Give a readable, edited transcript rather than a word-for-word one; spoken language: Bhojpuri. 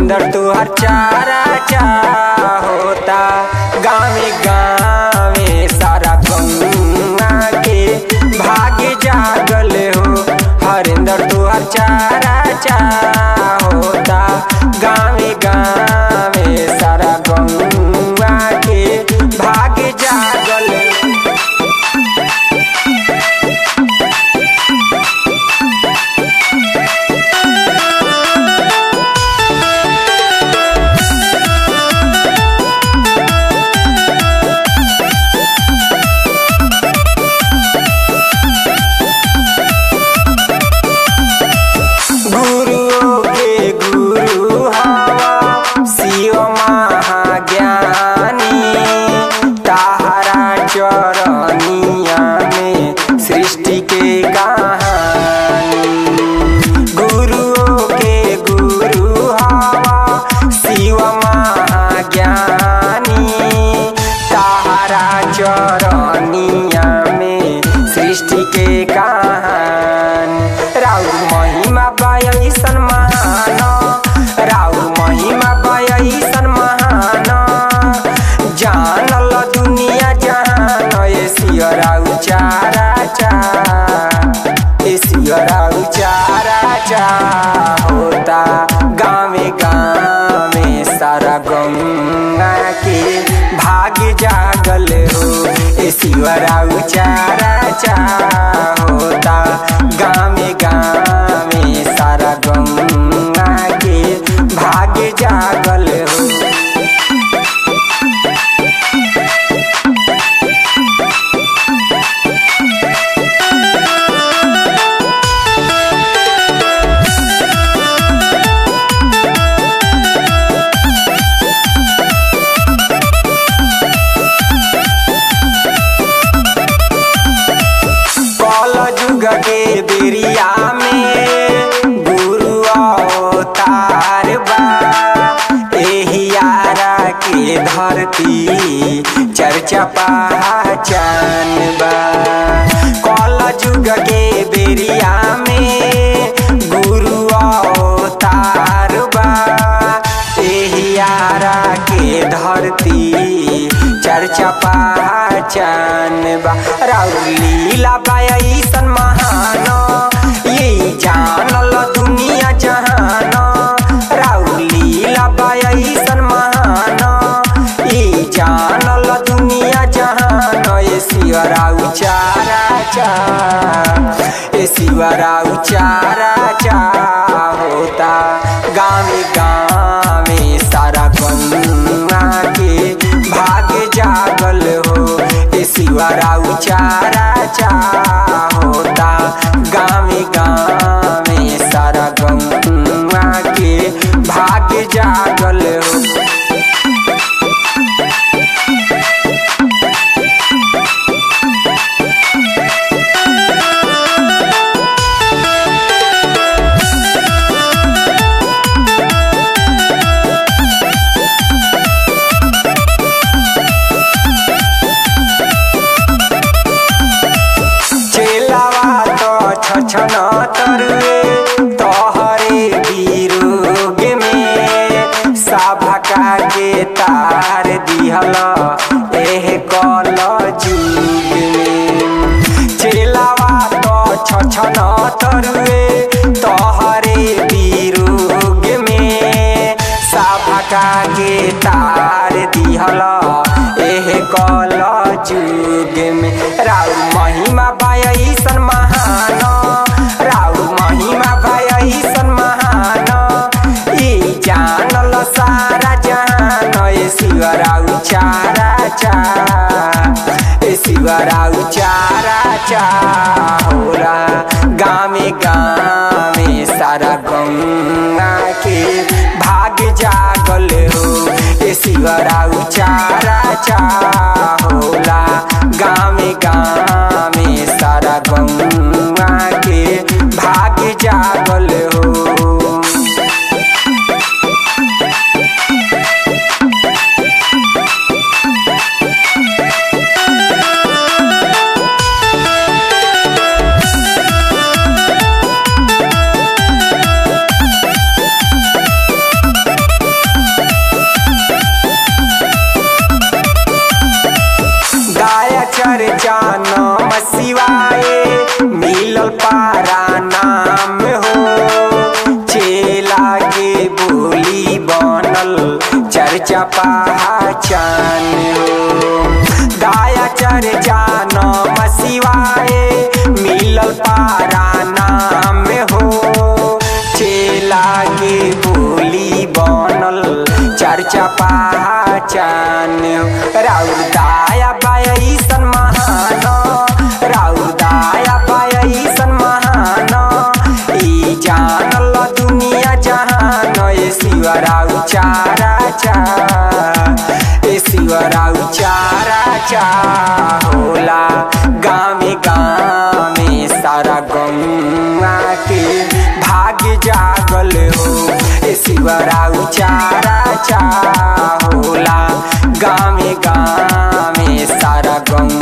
हरिंदर तुहर चारा चा होता गावे गावे सारा गौआ के भाग्य जागल हो। हरिंदर तुहर चारा चा होता गावे गावे सारा गौआ के भाग्य जागल हो। चरनिया में सृष्टि के कहानी गुरुओं के गुरु हवा शिव महाज्ञानी। तारा चरनिया में सृष्टि के कहानी। राउर महिमा बयसन महान, राउर महिमा बयसन महान, जानल दुनिया चारा चा चारा चा होता गावे गावे सारा गौआ के भाग्य जागल हो। शिवराउ चारा चा होता गावे गावे सारा गौआ के भाग्य जागल हो। के बेरिया में गुरु अवतार बा। एहियारा के धरती चर्चा पहचान बा। कल जुग के बेरिया में गुरु अवतार बा। एहियारा के धरती चर्चा पहचान बा। राउर लीला बयसन महान, ये जानल दुनिया जहान। राउर लीला बयसन महान, ये जानल दुनिया जहान। ये शिवराउ चारा चा, ये शिवराउ चारा चा होता गावे गावे सारा गौआ के भाग्य जागल हो। ये शिवराउ चारा चा होता गावे गावे सारा गौआ के भाग्य जागल हो। छन तरुए तोहरे विरोग में सभका के तार दिहल एह कल जुग में। चेलावा तो छन तरुए तोहरे विरोग में सभका के तार दिहल एह कल जुग में। राउर महिमा बयसन महान, राउर महिमा बयसन महान, ये जानल सारा जहान। ये शिवराउ चारा चा, ये शिवराउ चारा चा होला गावे गावे सारा गौआ के भाग्य जागल हो। ये शिवराउ चारा चा होला गावे गावे सारा गौआ के भाग्य जागल हो। चर्चा पहचान हो। दाया चर्चा नमः शिवाय मिलल पारा नाम हो। चेला के बोली बनल चर्चा पहचान हो। राउर दाया बायसन महान, राउर दाया बायसन महान, ई जानल दुनिया जहान। ए शिवराउ चारा चा, ए शिवराउ चारा चा होला गामे गामे सारा गौआ के भाग्य जागल हो। ए शिवराउ चारा चा होला गामे गामे सारा गौआ